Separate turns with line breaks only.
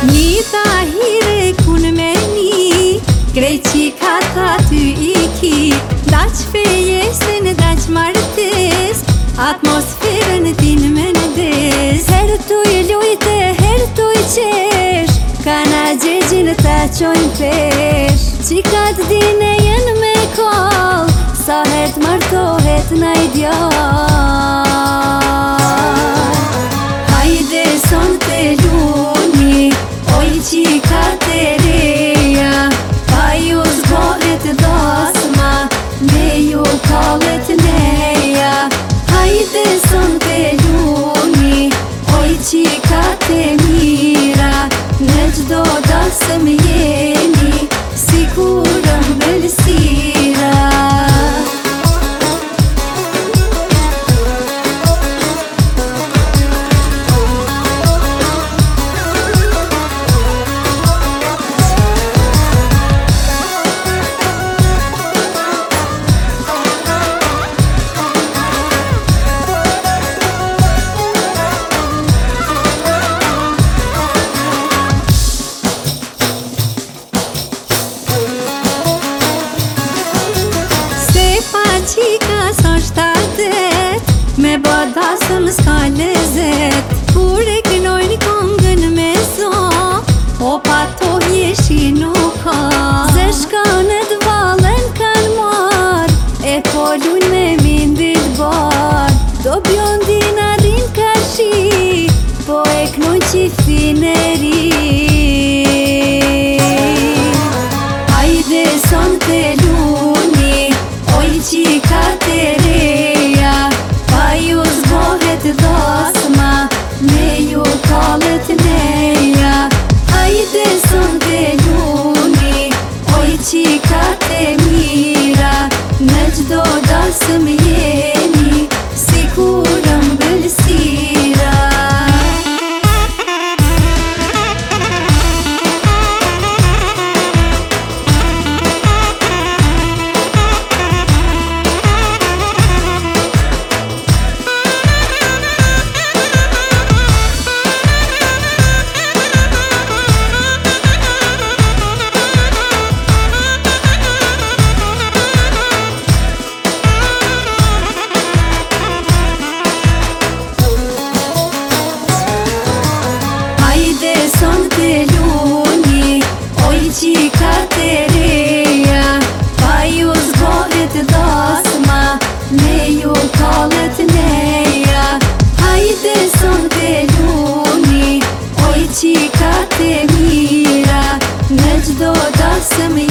Një tahire kun me një Greqi ka tha ty iki Daq fejesën, daq martes Atmosferën din me nëdes Herë tuj lujte, herë tuj qesh Kana gjegjin ta qojnë pesh Qikat dine jenë me koll Sa het mërtohet na ideal Hajde son të luni Oj qikat e reja Pa ju zgohet dasma Me ju kallet neja Hajde son të luni Oj qikat e mira Në gjdo dasëm jeni Sigurëm belësira Qika sa shtatet Me badasëm s'ka lezet Kur e kënojnë kongën me zo O pa to jeshi nuk ka Se shkanët valen kan mar E polun me mindit bar Do bjondina din kashi Po e kënoj qiftin e ri Hajde son të luni Oj qikat e reja Pa ju zgohet dasma Me ju kallet neja Hajde son të luni Oj qikat e mira Në gjdo dasëm jeni Sigurëm belësira Son të luni Oj qikat e reja Pa ju zgohet dasma Me ju kallet neja Hajde son të luni Oj qikat e mira Në gjdo dasëm